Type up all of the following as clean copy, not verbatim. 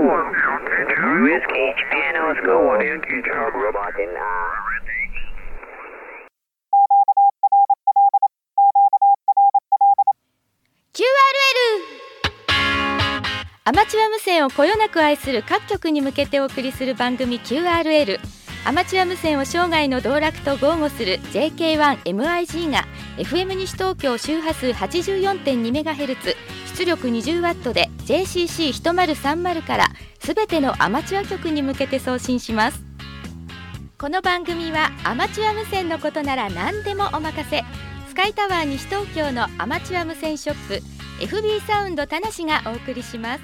Whiskey Piano School. Robot in QRL アマチュア無線をこよなく愛する各局に向けてお送りする番組 QRL。 アマチュア無線を生涯の道楽と豪語する JK1MIG が FM 西東京周波数 84.2MHz 出力 20W で JCC1030 からすべてのアマチュア局に向けて送信します。この番組はアマチュア無線のことなら何でもお任せ、スカイタワー西東京のアマチュア無線ショップ FB サウンド田無がお送りします。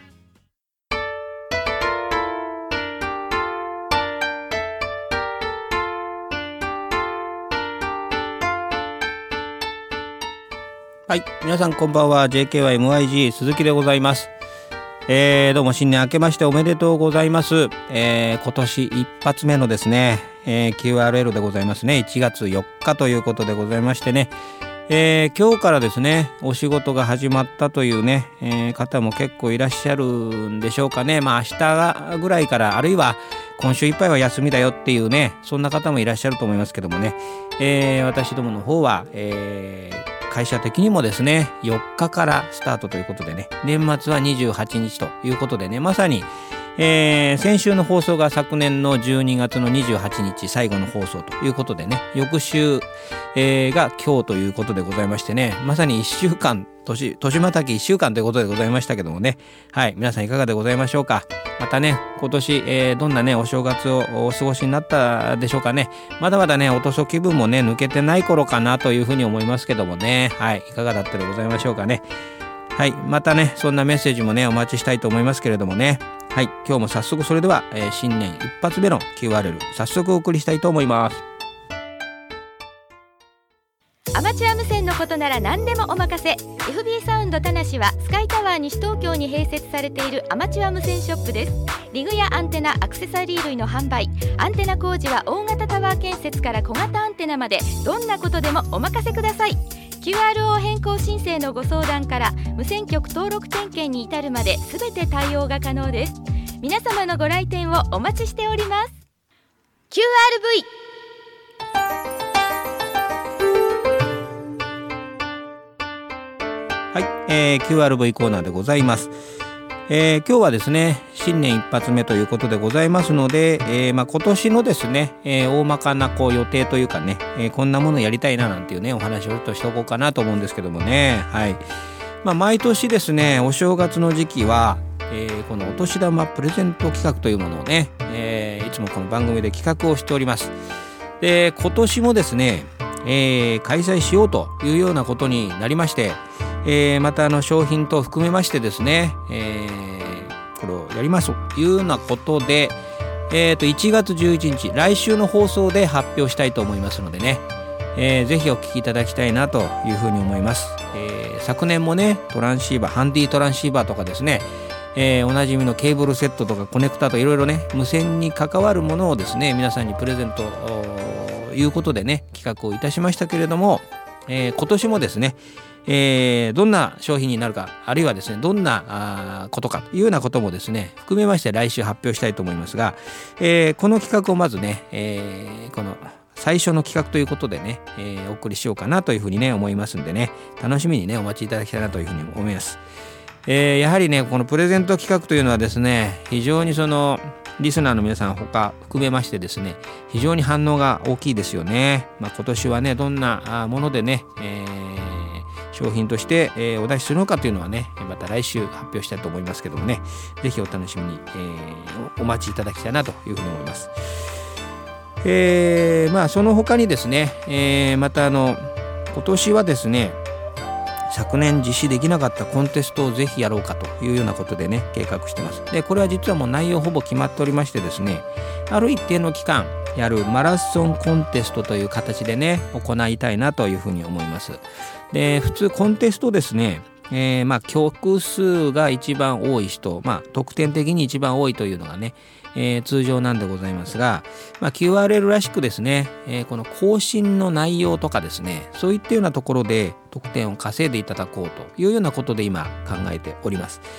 はい、皆さんこんばんは。 JKYMIG 鈴木でございます。どうも新年明けましておめでとうございます。今年一発目のですね、QRL でございますね。1月4日ということでございましてね、今日からですねお仕事が始まったというね、方も結構いらっしゃるんでしょうかね。明日ぐらいから、あるいは今週いっぱいは休みだよっていうね、そんな方もいらっしゃると思いますけどもね、私どもの方は、会社的にもですね4日からスタートということでね、年末は28日ということでね、まさに、先週の放送が昨年の12月の28日最後の放送ということでね、翌週、が今日ということでございましてね、まさに1週間年またぎ1週間ということでございましたけどもね、はい、皆さんいかがでございましょうか。またね今年、どんなねお正月をお過ごしになったでしょうかね。まだまだねお年気分もね抜けてない頃かなというふうに思いますけどもね、はい、いかがだったでございましょうかね。はい、またねそんなメッセージもねお待ちしたいと思いますけれどもね。はい、今日も早速それでは、新年一発目の QRL 早速お送りしたいと思います。 アマチュア無線のことなら何でもお任せ。 FB サウンド田無はスカイタワー西東京に併設されているアマチュア無線ショップです。リグやアンテナ、アクセサリー類の販売、アンテナ工事は大型タワー建設から小型アンテナまで、どんなことでもお任せください。 QRO 変更申請のご相談から無線局登録点検に至るまで全て対応が可能です。皆様のご来店をお待ちしております。 QRV。 はい、QRV コーナーでございます。今日はですね新年一発目ということでございますので、今年のですね、大まかな予定というかね、こんなものやりたいななんていうねお話をちょっとしておこうかなと思うんですけどもね。はい、毎年ですねお正月の時期は、このお年玉プレゼント企画というものをね、いつもこの番組で企画をしております。で今年もですね、開催しようというようなことになりまして、また商品等含めましてですね、これをやりますというようなことで、1月11日来週の放送で発表したいと思いますのでね、ぜひお聞きいただきたいなというふうに思います。昨年もねトランシーバー、ハンディトランシーバーとかですね、おなじみのケーブルセットとかコネクタといろいろね無線に関わるものをですね皆さんにプレゼントということでね企画をいたしましたけれども、今年もですねどんな商品になるか、あるいはですねどんなことかというようなこともですね含めまして来週発表したいと思いますが、この企画をまずね、この最初の企画ということでね、お送りしようかなというふうにね思いますんでね、楽しみにねお待ちいただきたいなというふうに思います。やはりねこのプレゼント企画というのはですね非常にリスナーの皆さん他含めましてですね非常に反応が大きいですよね。今年はねどんなものでね、商品として、お出しするのかというのはねまた来週発表したいと思いますけどもね、ぜひお楽しみに、お待ちいただきたいなというふうに思います。その他にですね、また今年はですね昨年実施できなかったコンテストをぜひやろうかというようなことでね計画してます。でこれは実はもう内容ほぼ決まっておりましてですね、ある一定の期間やるマラソンコンテストという形でね行いたいなというふうに思います。で普通コンテストですね、曲数が一番多い人、得点的に一番多いというのがね、通常なんでございますが、QRL らしくですね、この更新の内容とかですねそういったようなところで得点を稼いでいただこうというようなことで今考えております。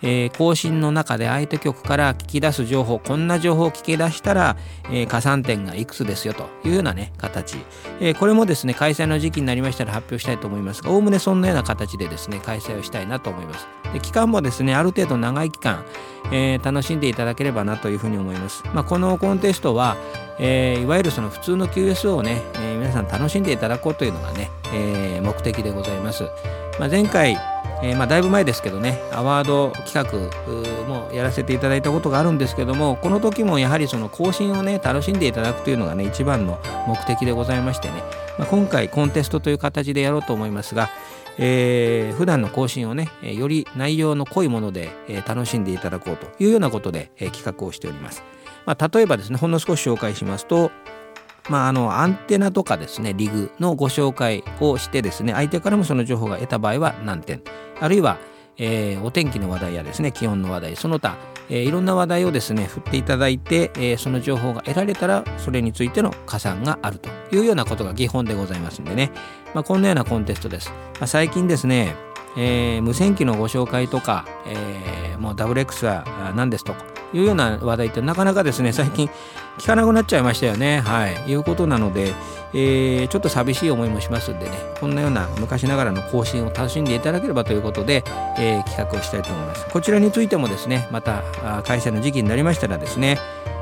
更新の中で相手局から聞き出す情報、こんな情報を聞き出したら、加算点がいくつですよというようなね形、これもですね開催の時期になりましたら発表したいと思いますが、おおむねそんなような形でですね開催をしたいなと思います。で期間もですねある程度長い期間、楽しんでいただければなというふうに思います。このコンテストは、いわゆるその普通の QSO をね、皆さん楽しんでいただこうというのがね、目的でございます。前回だいぶ前ですけどね、アワード企画もやらせていただいたことがあるんですけども、この時もやはりその更新をね楽しんでいただくというのがね一番の目的でございましてね、今回コンテストという形でやろうと思いますが、普段の更新をねより内容の濃いもので楽しんでいただこうというようなことで企画をしております。例えばですね、ほんの少し紹介しますと、アンテナとかですねリグのご紹介をしてですね、相手からもその情報が得た場合は何点、あるいは、お天気の話題やですね気温の話題、その他、いろんな話題をですね振っていただいて、その情報が得られたらそれについての加算があるというようなことが基本でございますんでね、こんなようなコンテストです。最近ですね、無線機のご紹介とか、もう WX は何ですとかいうような話題ってなかなかですね最近聞かなくなっちゃいましたよね。いうことなので、ちょっと寂しい思いもしますんでね、こんなような昔ながらの更新を楽しんでいただければということで、企画をしたいと思います。こちらについてもですねまた開催の時期になりましたらですね、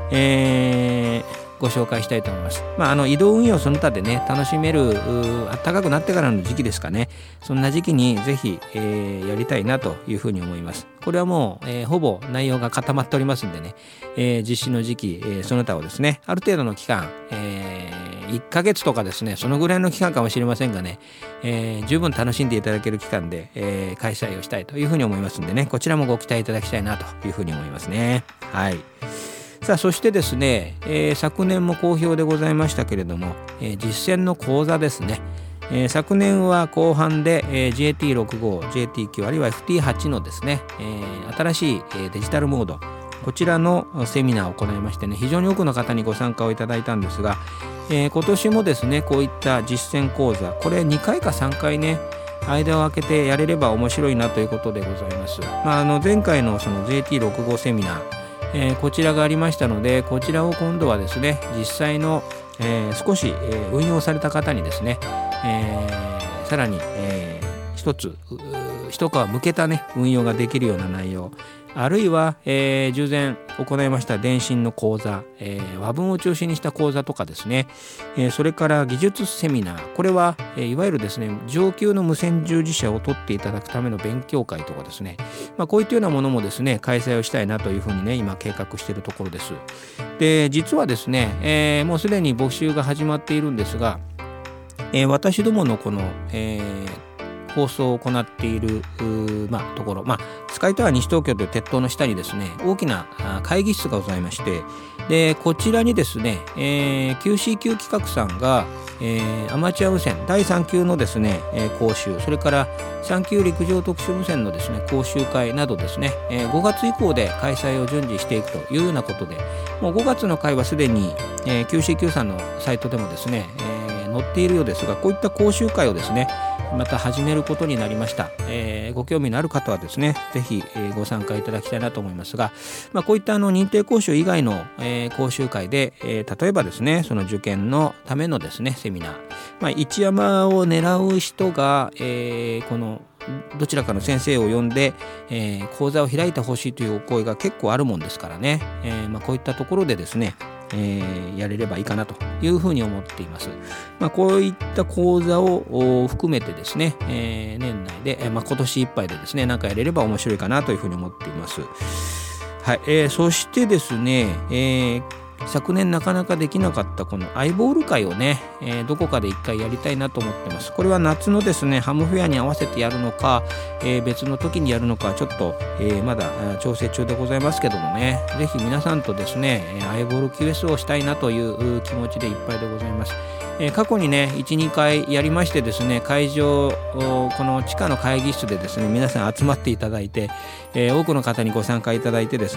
ご紹介したいと思います。移動運用その他でね楽しめる暖かくなってからの時期ですかね、そんな時期にぜひ、やりたいなというふうに思います。これはもう、ほぼ内容が固まっておりますんでね、実施の時期、その他をですねある程度の期間、1ヶ月とかですねそのぐらいの期間かもしれませんがね、十分楽しんでいただける期間で、開催をしたいというふうに思いますんでね、こちらもご期待いただきたいなというふうに思いますね。さあそしてですね、昨年も好評でございましたけれども、実践の講座ですね、昨年は後半で、JT65、JT9 あるいは FT8 のですね、新しい、デジタルモード、こちらのセミナーを行いましてね、非常に多くの方にご参加をいただいたんですが、今年もですねこういった実践講座、これ2回か3回ね間を空けてやれれば面白いなということでございます。前回のその JT65 セミナー、こちらがありましたので、こちらを今度はですね実際の、少し、運用された方にですね、さらに、一皮むけたね運用ができるような内容、あるいは、従前行いました電信の講座、和文を中心にした講座とかですね、それから技術セミナー、これは、いわゆるですね上級の無線従事者を取っていただくための勉強会とかですね、こういったようなものもですね開催をしたいなというふうにね今計画しているところです。で実はですね、もうすでに募集が始まっているんですが、私どものこの、放送を行っているところ、スカイタワー西東京という鉄塔の下にですね大きな会議室がございまして、でこちらにですね、QCQ 企画さんが、アマチュア無線第3級のですね、講習、それから3級陸上特殊無線のですね講習会などですね、5月以降で開催を順次していくというようなことで、もう5月の会はすでに、QCQ さんのサイトでもですね、載っているようですが、こういった講習会をですねまた始めることになりました。ご興味のある方はですねぜひ、ご参加いただきたいなと思いますが、こういった認定講習以外の、講習会で、例えばですねその受験のためのですねセミナー、一山を狙う人が、このどちらかの先生を呼んで、講座を開いてほしいというお声が結構あるもんですからね、こういったところでですねやれればいいかなというふうに思っています。こういった講座を含めてですね、年内で、今年いっぱいでですねなんかやれれば面白いかなというふうに思っています。そしてですね、昨年なかなかできなかったこのアイボール会をね、どこかで一回やりたいなと思ってます。これは夏のですねハムフェアに合わせてやるのか、別の時にやるのかちょっと、まだ調整中でございますけどもね、ぜひ皆さんとですねアイボール QS をしたいなという気持ちでいっぱいでございます。過去にね 1,2 回やりましてですね、会場この地下の会議室でですね皆さん集まっていただいて、多くの方にご参加いただいてですね、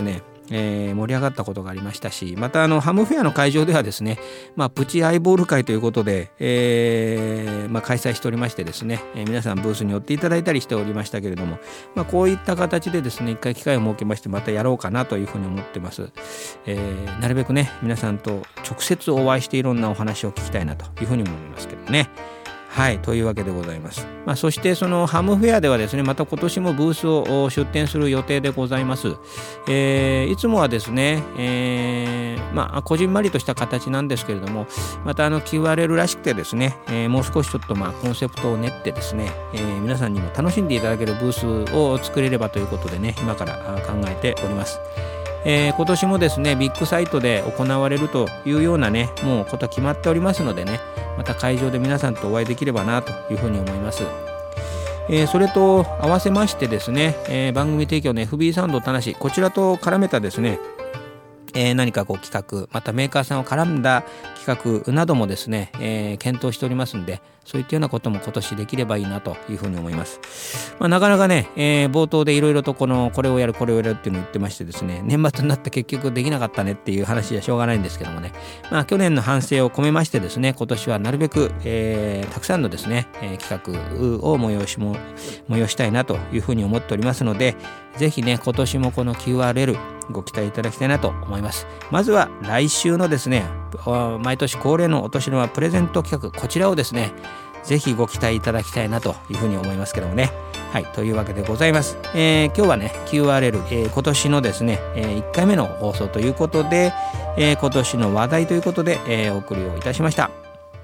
盛り上がったことがありましたし、またハムフェアの会場ではですね、プチアイボール会ということで、開催しておりましてですね、皆さんブースに寄っていただいたりしておりましたけれども、こういった形でですね、一回機会を設けましてまたやろうかなというふうに思ってます。なるべくね皆さんと直接お会いしていろんなお話を聞きたいなというふうに思いますけどね。はい、というわけでございます。そしてそのハムフェアではですね、また今年もブースを出展する予定でございます。いつもはですね、こじんまりとした形なんですけれども、またQRL らしくてですね、もう少しちょっとコンセプトを練ってですね、皆さんにも楽しんでいただけるブースを作れればということでね、今から考えております。今年もですねビッグサイトで行われるというようなねもうこと決まっておりますのでね、また会場で皆さんとお会いできればなというふうに思います。それと合わせましてですね、番組提供の FB サウンドたなし、こちらと絡めたですね、何か企画、またメーカーさんを絡んだ企画などもですね、検討しておりますので、そういったようなことも今年できればいいなというふうに思います。なかなかね、冒頭でいろいろとこれをやるっていうのを言ってましてですね、年末になって結局できなかったねっていう話じゃしょうがないんですけどもね、去年の反省を込めましてですね、今年はなるべく、たくさんのですね、企画を催したいなというふうに思っておりますので、ぜひね今年もこの QRL ご期待いただきたいなと思います。まずは来週のですね、毎年恒例のお年玉プレゼント企画、こちらをですねぜひご期待いただきたいなというふうに思いますけどもね。はい、というわけでございます。今日はね QRL、今年のですね、1回目の放送ということで、今年の話題ということで、お送りをいたしました。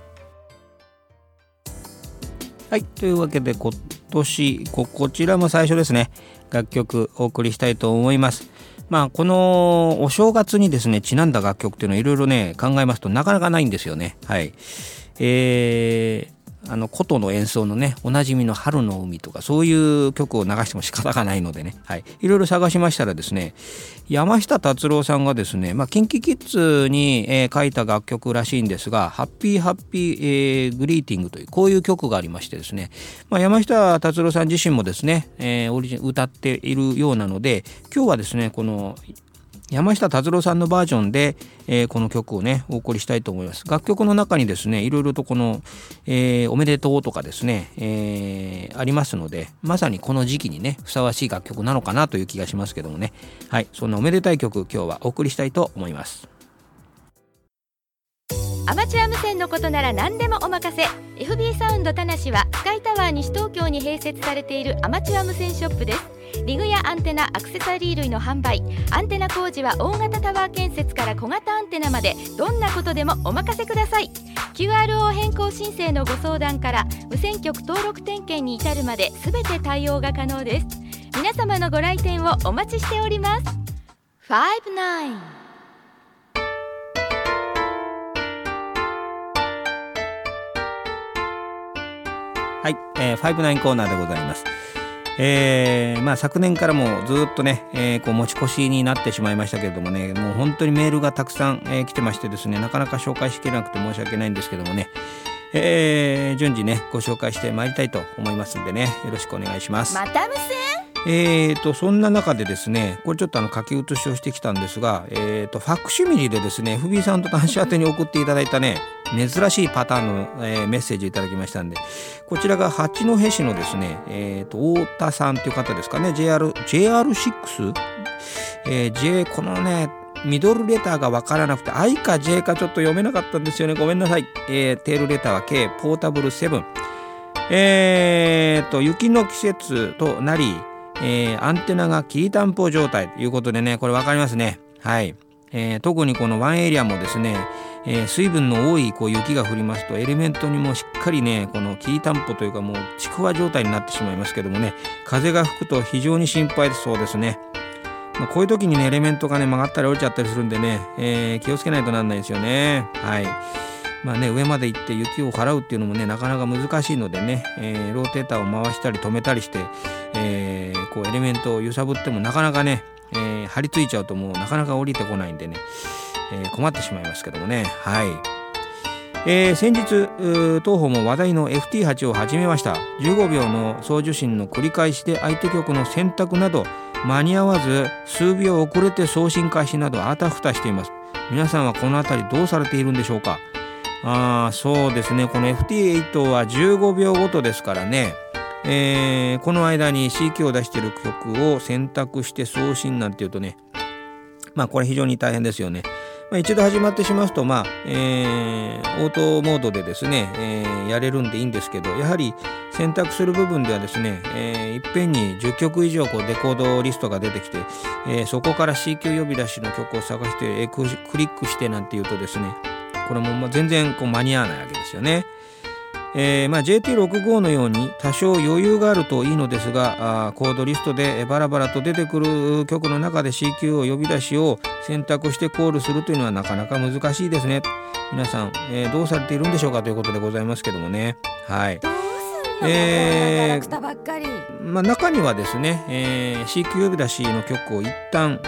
はい、というわけで今年こちらも最初ですね、楽曲お送りしたいと思います。このお正月にですねちなんだ楽曲っていうのをいろいろね考えますとなかなかないんですよね。はい。琴の演奏のねおなじみの春の海とかそういう曲を流しても仕方がないのでね、はい、いろいろ探しましたらですね、山下達郎さんがですね、キンキキッズに、書いた楽曲らしいんですが、ハッピーハッピー、グリーティングというこういう曲がありましてですね、山下達郎さん自身もですね、歌っているようなので、今日はですねこの山下達郎さんのバージョンで、この曲をねお送りしたいと思います。楽曲の中にですねいろいろとこの、おめでとうとかですね、ありますので、まさにこの時期にねふさわしい楽曲なのかなという気がしますけどもね。はい、そんなおめでたい曲今日はお送りしたいと思います。 アマチュア無線のことなら何でもお任せ。 FB サウンドたなしはスカイタワー西東京に併設されているアマチュア無線ショップです。リグやアンテナ、アクセサリー類の販売、アンテナ工事は大型タワー建設から小型アンテナまでどんなことでもお任せください。 QRO 変更申請のご相談から無線局登録点検に至るまで全て対応が可能です。皆様のご来店をお待ちしております。59 はい、59コーナーでございます。昨年からもずっとね、持ち越しになってしまいましたけれどもね、もう本当にメールがたくさん、来てましてですね、なかなか紹介しきれなくて申し訳ないんですけどもね、順次ねご紹介してまいりたいと思いますんでね、よろしくお願いします。 また無線。 そんな中でですね、これちょっと書き写しをしてきたんですが、ファクシミリでですね FB さんと男子宛てに送っていただいたね珍しいパターンの、メッセージいただきましたんで、こちらが八戸市のですね、太田さんという方ですかね、 JR6、このねミドルレターが分からなくて I か J かちょっと読めなかったんですよね、ごめんなさい。テールレターは K ポータブル7、雪の季節となり、アンテナがきりたんぽ状態ということでね、これ分かりますね。はい。特にこのワンエリアもですね、水分の多い雪が降りますとエレメントにもしっかりねこのきりたんぽというかもうちくわ状態になってしまいますけどもね、風が吹くと非常に心配そうですね。こういう時にねエレメントがね曲がったり折れちゃったりするんでね、気をつけないとなんないですよね。はい。上まで行って雪を払うっていうのもねなかなか難しいのでね、ローテーターを回したり止めたりして、エレメントを揺さぶってもなかなかね、張り付いちゃうともうなかなか降りてこないんでね、困ってしまいますけどもね。はい。先日当方も話題の FT8 を始めました。15秒の送受信の繰り返しで相手局の選択など間に合わず数秒遅れて送信開始などあたふたしています。皆さんはこのあたりどうされているんでしょうか。そうですね、この FT8 は15秒ごとですからね、この間に CQ を出している曲を選択して送信なんていうとね、これ非常に大変ですよね。一度始まってしますとオートモードでですね、やれるんでいいんですけど、やはり選択する部分ではですね、いっぺんに10曲以上デコードリストが出てきて、そこから CQ 呼び出しの曲を探して、クリックしてなんていうとですね、これも全然間に合わないわけですよね。JT65 のように多少余裕があるといいのですが、コードリストでバラバラと出てくる曲の中で CQ を呼び出しを選択してコールするというのはなかなか難しいですね。皆さん、どうされているんでしょうかということでございますけどもね。はい。 どうすんの、こんなキャラクターばっかり。 中にはですね、CQ 呼び出しの曲を一旦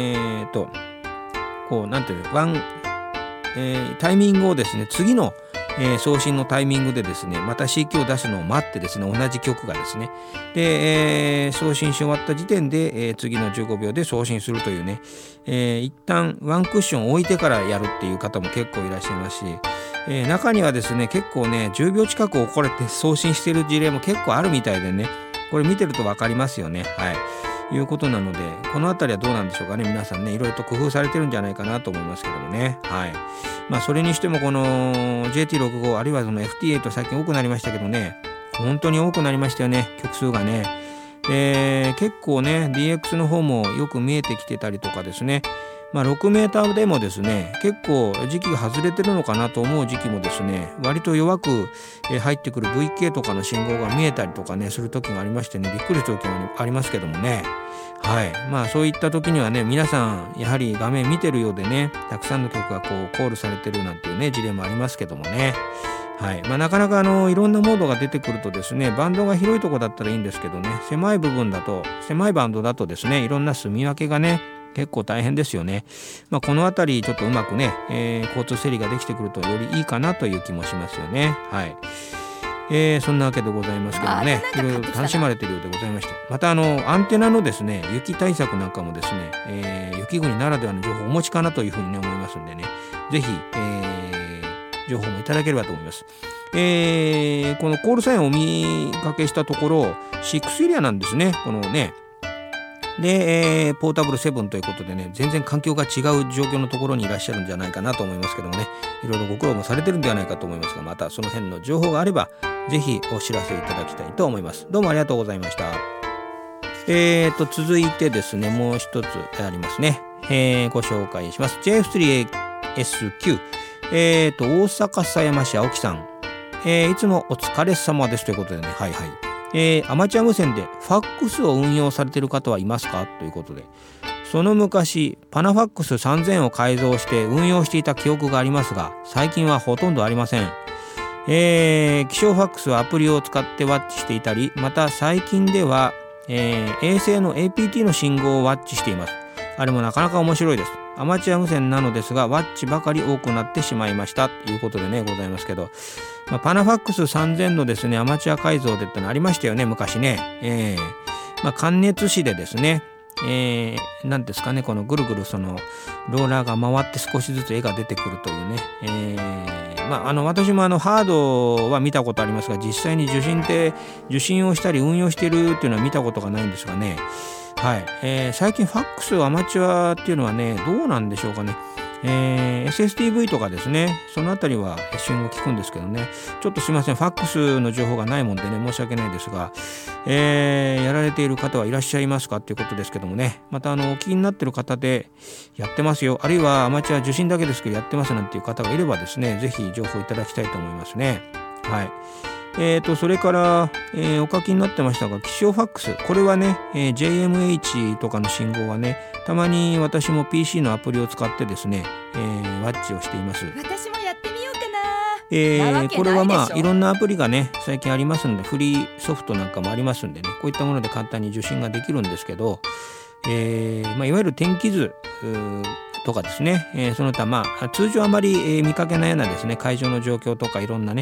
なんていうの、タイミングをですね、次の送信のタイミングでですね、また CQ を出すのを待ってですね、同じ曲がですね、で、送信し終わった時点で、次の15秒で送信するというね、一旦ワンクッション置いてからやるっていう方も結構いらっしゃいますし、中にはですね、結構ね10秒近く遅れて送信している事例も結構あるみたいでね、これ見てると分かりますよね。はい、いうことなので、このあたりはどうなんでしょうかね。皆さんね、いろいろと工夫されてるんじゃないかなと思いますけどもね。はい。それにしてもこの JT65 あるいはその FT8 最近多くなりましたけどね、本当に多くなりましたよね、曲数がね。結構ね DX の方もよく見えてきてたりとかですね、6メーターでもですね、結構時期が外れてるのかなと思う時期もですね、割と弱く入ってくる VK とかの信号が見えたりとかねする時がありましてね、びっくりする時もありますけどもね。はい。そういった時にはね、皆さんやはり画面見てるようでね、たくさんの曲がコールされてるなんていうね事例もありますけどもね。はい。なかなかいろんなモードが出てくるとですね、バンドが広いとこだったらいいんですけどね、狭いバンドだとですね、いろんな住み分けがね結構大変ですよね。このあたりちょっとうまくね、交通整理ができてくるとよりいいかなという気もしますよね。はい。そんなわけでございますけどもね、いろいろ楽しまれているようでございまして、またアンテナのですね雪対策なんかもですね、雪国ならではの情報をお持ちかなというふうにね思いますんでね、ぜひ、情報もいただければと思います。このコールサインをお見かけしたところ6エリアなんですね、このね。で、ポータブル7ということでね、全然環境が違う状況のところにいらっしゃるんじゃないかなと思いますけどもね、いろいろご苦労もされてるんではないかと思いますが、またその辺の情報があればぜひお知らせいただきたいと思います。どうもありがとうございました。続いてですね、もう一つありますね。ご紹介します。JF3ASQ、大阪狭山市青木さん、いつもお疲れ様ですということでね、はいはい。アマチュア無線でファックスを運用されている方はいますかということで、その昔パナファックス3000を改造して運用していた記憶がありますが、最近はほとんどありません。気象ファックスはアプリを使ってワッチしていたり、また最近では、衛星の APT の信号をワッチしています。あれもなかなか面白いです。アマチュア無線なのですがワッチばかり多くなってしまいましたということでねございますけど、パナファックス3000のですねアマチュア改造でってのありましたよね昔ね。感熱紙でですね、なんですかね、このぐるぐるそのローラーが回って少しずつ絵が出てくるというね、私もハードは見たことありますが、実際に受信をしたり運用しているっていうのは見たことがないんですがね。はい。最近ファックスアマチュアっていうのはねどうなんでしょうかね。SSTV とかですね、そのあたりは信号聞くんですけどね、ちょっとすいません、ファックスの情報がないもんでね申し訳ないですが、やられている方はいらっしゃいますかっていうことですけどもね、またお聞きになっている方でやってますよ、あるいはアマチュア受信だけですけどやってますなんていう方がいればですね、ぜひ情報いただきたいと思いますね。はい。それから、お書きになってましたが、気象ファックス、これはね、JMH とかの信号はね、たまに私も PC のアプリを使ってですね、ワッチをしています。 私もやってみようかな。 これはいろんなアプリがね最近ありますので、フリーソフトなんかもありますんでね、こういったもので簡単に受信ができるんですけど、いわゆる天気図とかですね、その他通常あまり見かけないようなですね海上の状況とかいろんなね、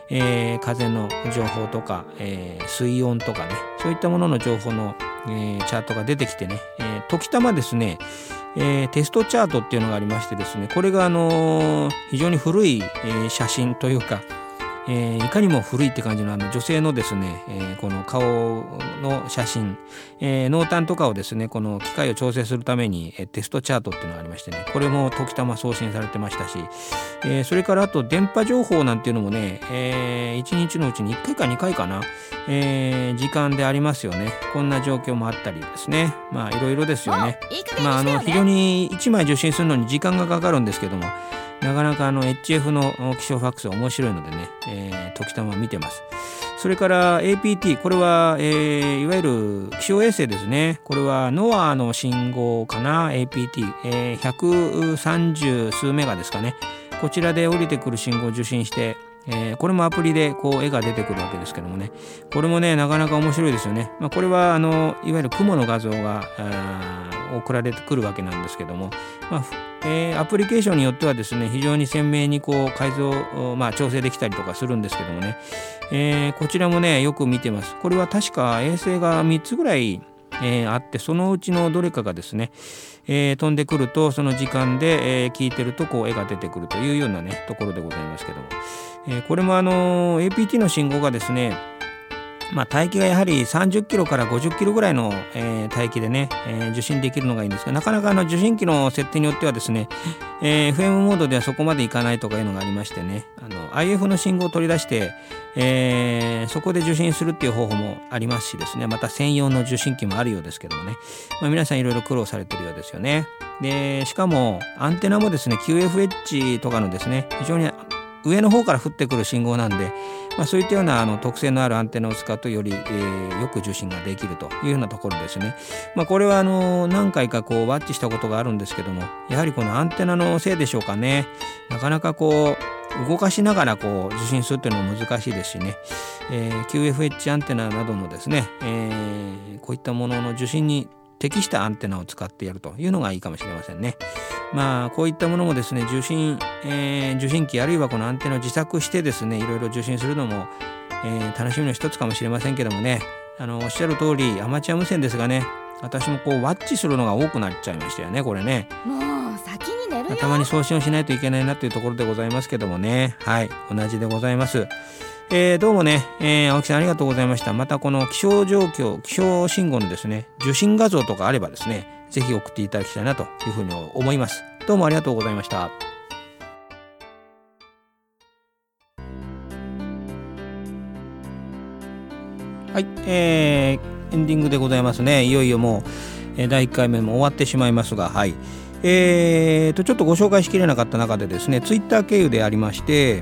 風の情報とか、水温とかね、そういったものの情報の、チャートが出てきてね、時たまですね、テストチャートっていうのがありましてですね、これが非常に古い、写真というか、いかにも古いって感じの女性のですね、この顔の写真、濃淡とかをですね、この機械を調整するために、テストチャートっていうのがありましてね、これも時たま送信されてましたし、それからあと電波情報なんていうのもね、1日のうちに1回か2回かな、時間でありますよね。こんな状況もあったりですね、まあいろいろですよね。非常に1枚受信するのに時間がかかるんですけども、なかなかHF の気象ファックスは面白いのでね、時たま見てます。それから APT、 これは、いわゆる気象衛星ですね。これは NOAA の信号かな。 APT、130数メガですかね。こちらで降りてくる信号を受信して、これもアプリでこう絵が出てくるわけですけどもね、これもねなかなか面白いですよね。これはいわゆる雲の画像が送られてくるわけなんですけども、アプリケーションによってはですね、非常に鮮明にこう改造、調整できたりとかするんですけどもね、こちらもねよく見てます。これは確か衛星が3つぐらい、あって、そのうちのどれかがですね、飛んでくるとその時間で、聞いてるとこう絵が出てくるというようなねところでございますけども、これもAPT の信号がですね、帯域がやはり30キロから50キロぐらいの、帯域でね、受信できるのがいいんですが、なかなか受信機の設定によってはですね、FM モードではそこまでいかないとかいうのがありましてね、IF の信号を取り出して、そこで受信するっていう方法もありますしですね、また専用の受信機もあるようですけどもね、皆さんいろいろ苦労されてるようですよね。でしかもアンテナもですね QFH とかのですね、非常に上の方から降ってくる信号なんで、そういったような特性のあるアンテナを使うとより、よく受信ができるというようなところですね。これは何回かこうワッチしたことがあるんですけども、やはりこのアンテナのせいでしょうかね、なかなかこう動かしながらこう受信するっていうのも難しいですしね、QFH アンテナなどのですね、こういったものの受信に適したアンテナを使ってやるというのがいいかもしれませんね。こういったものもですね、受信機あるいはこのアンテナを自作してですね、いろいろ受信するのも、楽しみの一つかもしれませんけどもね、おっしゃる通りアマチュア無線ですがね、私もこうワッチするのが多くなっちゃいましたよね、これね。 もう先に寝るよ。 たまに送信をしないといけないなというところでございますけどもね、はい、同じでございます。どうもね、青木さんありがとうございました。またこの気象状況、気象信号のですね、受信画像とかあればですね、ぜひ送っていただきたいなというふうに思います。どうもありがとうございました。はい、エンディングでございますね。いよいよもう、第1回目も終わってしまいますが、はい。ちょっとご紹介しきれなかった中でですね、ツイッター経由でありまして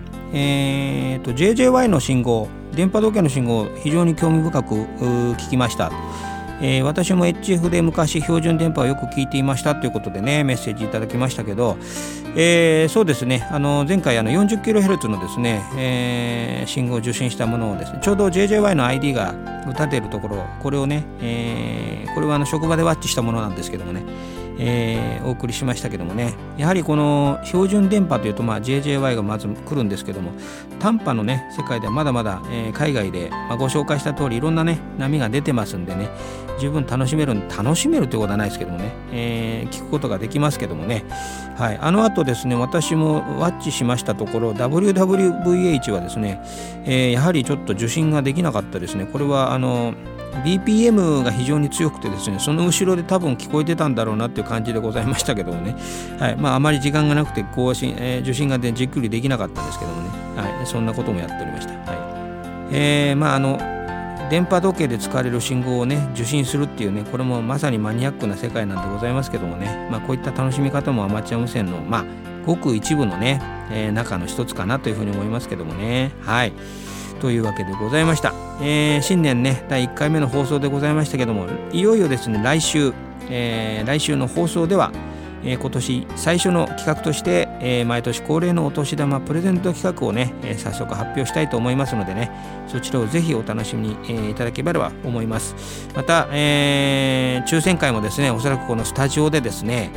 、JJY の信号、電波時計の信号、非常に興味深く聞きました。私も HF で昔標準電波をよく聞いていましたということでね、メッセージいただきましたけど、そうですね、前回40kHz のですね、信号を受信したものをですね、ちょうど JJY の ID が打たれているところ、これをね、これは職場でワッチしたものなんですけどもね、お送りしましたけどもね、やはりこの標準電波というと、JJY がまず来るんですけども、短波のね世界ではまだまだ、海外で、ご紹介した通りいろんなね波が出てますんでね、十分楽しめるということはないですけどもね、聞くことができますけどもね、はい、後ですね、私もワッチしましたところ WWVH はですね、やはりちょっと受信ができなかったですね。これはBPM が非常に強くてですね、その後ろで多分聞こえてたんだろうなっていう感じでございましたけどもね、はい、あまり時間がなくて受信がじっくりできなかったんですけどもね、はい、そんなこともやっておりました。はい、電波時計で使われる信号をね受信するっていうね、これもまさにマニアックな世界なんでございますけどもね、こういった楽しみ方もアマチュア無線のごく一部のね、中の一つかなというふうに思いますけどもね。はい、というわけでございました。新年ね第1回目の放送でございましたけども、いよいよですね来週の放送では、今年最初の企画として、毎年恒例のお年玉プレゼント企画をね、早速発表したいと思いますのでね、そちらをぜひお楽しみに、いただければと思います。また、抽選会もですね、おそらくこのスタジオでですね、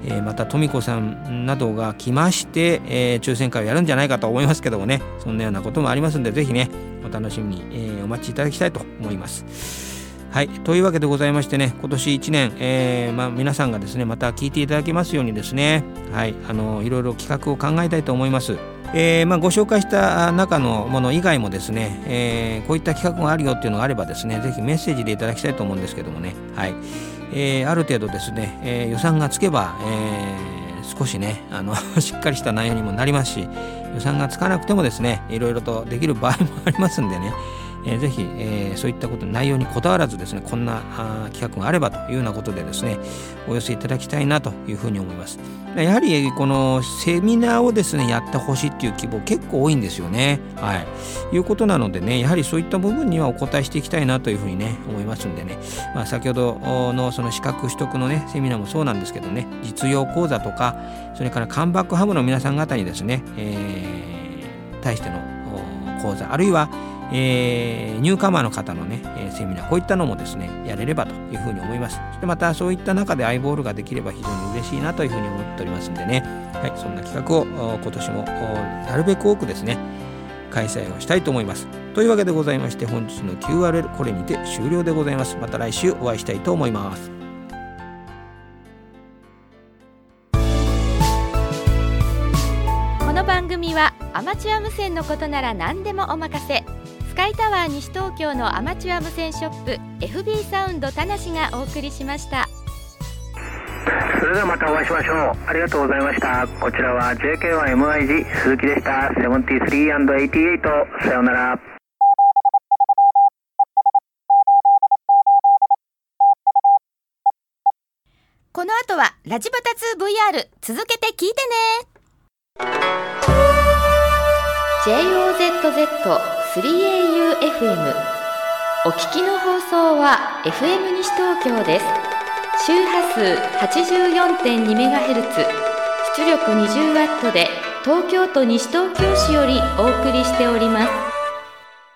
また富子さんなどが来まして、抽選会をやるんじゃないかと思いますけどもね、そんなようなこともありますんで、ぜひねお楽しみに、お待ちいただきたいと思います。はい、というわけでございましてね、今年1年、皆さんがですねまた聞いていただけますようにですね、はい、いろいろ企画を考えたいと思います。ご紹介した中のもの以外もですね、こういった企画があるよっていうのがあればですね、ぜひメッセージでいただきたいと思うんですけどもね、はい、ある程度ですね、予算がつけば、少しねしっかりした内容にもなりますし、予算がつかなくてもですねいろいろとできる場合もありますんでね、ぜひ、そういったこと内容にこだわらずですね、こんな企画があればというようなことでですねお寄せいただきたいなというふうに思います。やはりこのセミナーをですねやってほしいっていう希望結構多いんですよね。はい、いうことなのでね、やはりそういった部分にはお答えしていきたいなというふうにね思いますんでね、先ほどのその資格取得のねセミナーもそうなんですけどね、実用講座とか、それからカムバックハブの皆さん方にですね、対しての講座、あるいはニューカマーの方のね、セミナー、こういったのもですねやれればというふうに思います。そしてまたそういった中でアイボールができれば非常に嬉しいなというふうに思っておりますんでね、はい、そんな企画を今年もなるべく多くですね開催をしたいと思います。というわけでございまして、本日の QRL これにて終了でございます。また来週お会いしたいと思います。 この番組はアマチュア無線のことなら何でもお任せ、スカイタワー西東京のアマチュア無線ショップ FB サウンド田無がお送りしました。 それではまたお会いしましょう。ありがとうございました。こちらは JK1MIG 鈴木でした。73&88、さようなら。 この後はラジバタ 2VR 続けて聞いてね。JOZZ3AUFM お聞きの放送は FM 西東京です。周波数 84.2MHz 出力 20W で東京都西東京市よりお送りしております。